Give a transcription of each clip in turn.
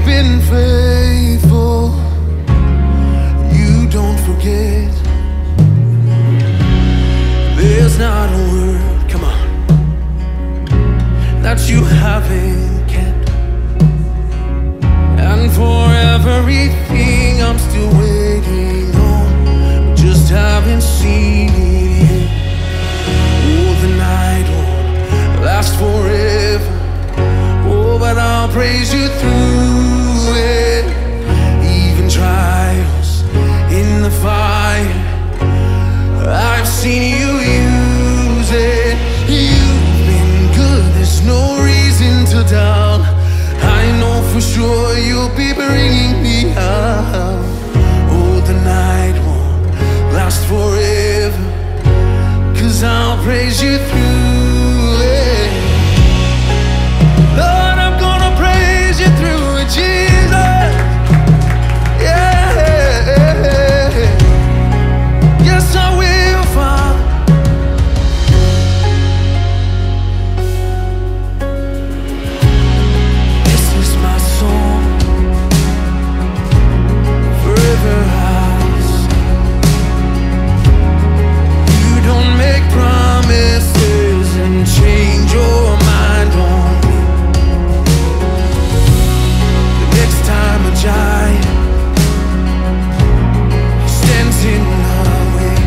been faithful. You don't forget. There's not a word, come on, that you haven't kept. And for everything I'm still waiting on, just haven't seen it yet. Oh, the night won't last forever. Oh, but I'll praise you through it. Even trials in the fire, I've seen you use it. You've been good, there's no reason to doubt. I know for sure you'll be bringing me out. Oh, the night won't last forever, 'cause I'll praise you through it. Lord, I'm gonna praise you through it, Jesus. Yeah, yes I will, Father. This is my song, forever I'll sing. You don't make promises and change your mind on me. The next time a giant stands in the way,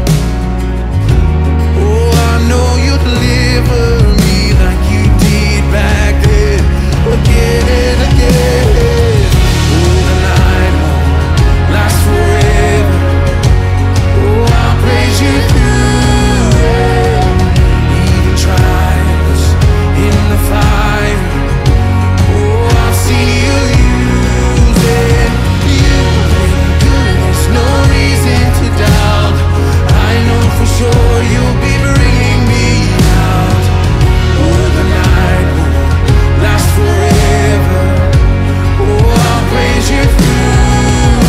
oh, I know you'll deliver me like you did back then, again and again. Oh, the night won't last forever. Oh, I'll praise you through it. Even trials in the fire, oh, I've seen you use it. You've been good, there's no reason to doubt. I know for sure you'll be bringing me out. Oh, the night won't last forever. Oh, I'll praise you through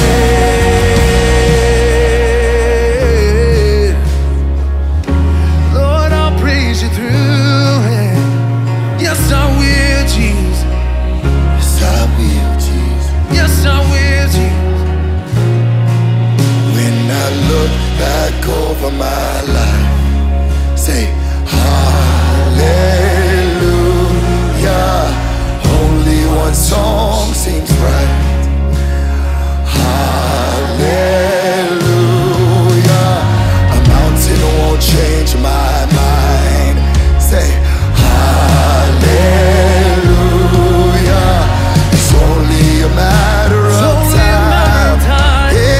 it. Lord, I'll praise you through it. Yes, I will, Jesus. Yes, I will, Jesus. Yes, I will, Jesus. When I look back over my life, say hallelujah. Only one song seems right. Hallelujah. A mountain won't change my mind. Say hallelujah. It's only a matter of time. Yeah,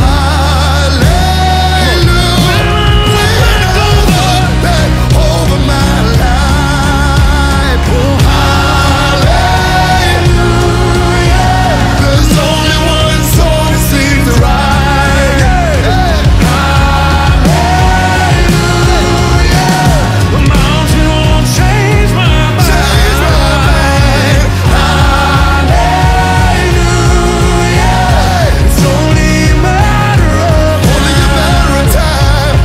hallelujah. When I look back over my life, hallelujah. There's only one song that seems right. Hallelujah. The mountain won't change my mind. Change my mind. Hallelujah. It's only a matter of Only a matter of time.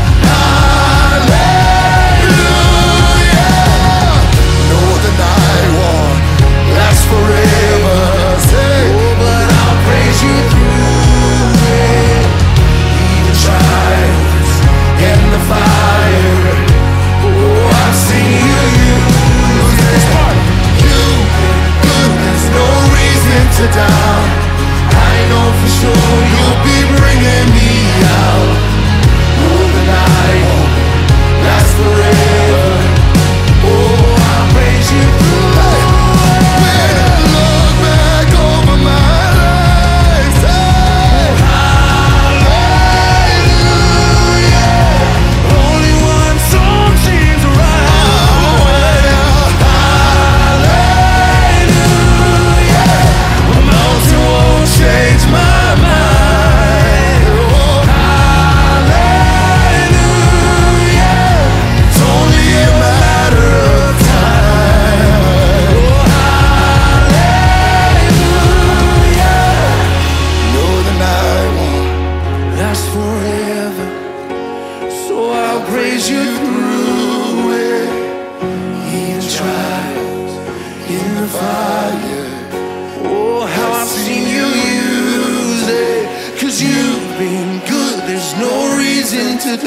Hallelujah. No, the night won't last forever. Say, oh, but I'll praise you through it. Even trials in the fire, oh, I've seen you use it. you've been good, there's no reason to doubt. I know for sure you'll be bringing me out. Oh, the night won't last forever. Oh, I'll praise you through it. When I look back over my life, say, Hallelujah. Only one song seems right. Hallelujah. A mountain won't change my mind.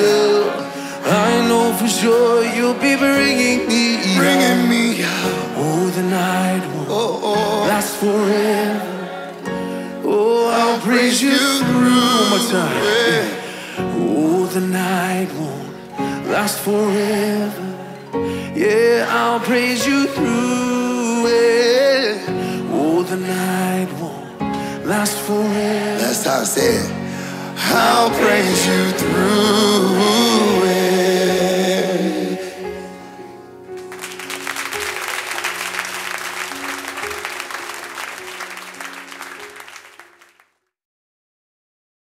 tell. I know for sure you'll be bringing me out. Oh, the night won't last forever. Oh, I'll praise you through. One more time. Oh, the night won't last forever. Yeah, I'll praise you through. Yeah. Oh, the night won't last forever. That's how I say it. I'll praise you through.